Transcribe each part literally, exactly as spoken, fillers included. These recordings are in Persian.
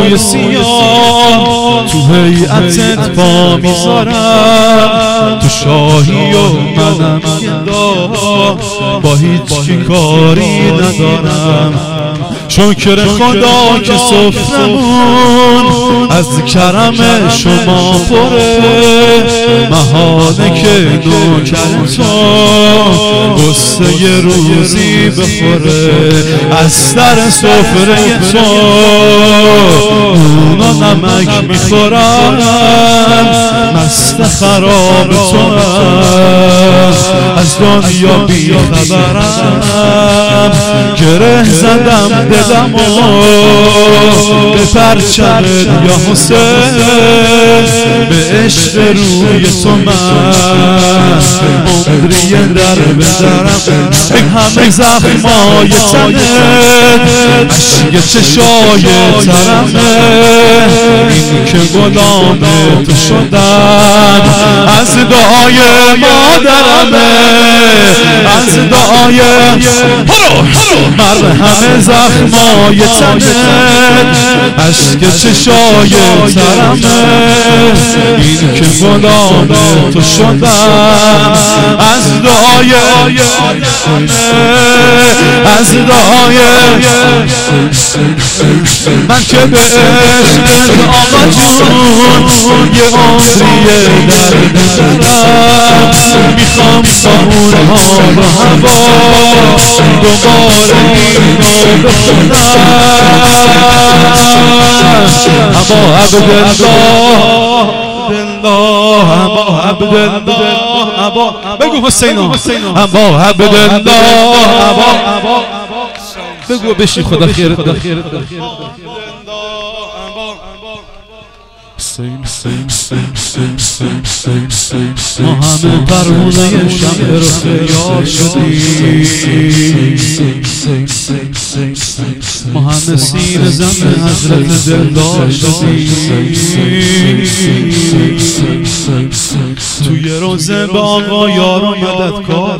روی سیاه تو هیئتت پا میذارم، تو شاهی و منم گدا با هیچ کی کاری ندارم. شکر خدا که سفرمون از کرم شما پره، مهانه که نوکر تو غصه ی روزی بخوره. از سر سفره تو نون و نمک میخورم، مست خراب تو از دنیا بی خبرم. گره زدم دلم و به پرچمت یا حسین، به عشق روی تو من عمری در بدرم. این همه زخمای تنت عشق چشای ترمه، این که غلام تو شدن از دعای مادرمه، از دعای مرهم زخمای تنت عشق چشای ترمه، این که غلام تو شدم از دعای از دعای من که به عشق آقا جون یه عمریه در بدرم. میخوام با اونها با هوا دوباره اینو بخونم. اما عبدالله اما عبدالله اما بگو حسینا اما عبدالله بگو بشی خدا خیرت بده. ما همه پروانه شمع رو فریاد شدیم، ما همه سینه زن حضرت دلدار شدیم. توی روزه به آقا یار و مددکار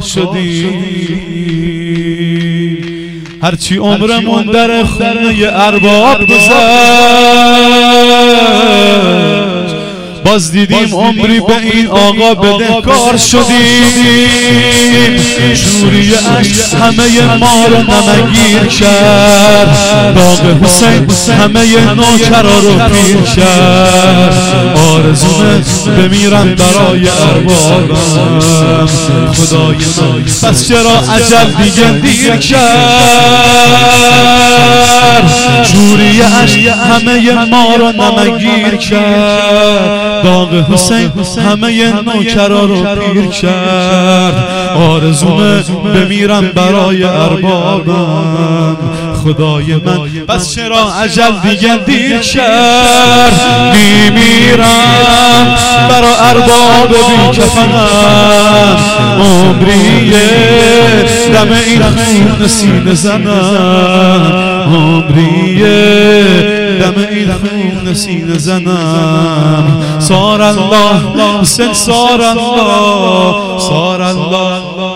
شدیم. هرچی عمرمون در خونه ارباب گذشت، باز دیدیم عمری به این آقا بدهکار شدیم. جوری عشق همه ما رو نمگیر کرد، داغ حسین همه نوکرا رو پیر کرد. آرزومه بمیرم برای اربابم، خدای من پس چرا عجل دیگه دیر کرد. جوری عشق همه ما رو نمگیر کرد، داغ حسین همه نوکرا رو پیر کرد. آرزومه بمیرم برای اربابم، خدای من پس چرا عجل دیگه دیر کرد. میمیرم برای ارباب بی کفنم، عمریه دم این خون سینه زنم، عمریه دم این خون سینه زنم. سار الله حسین سار الله سار الله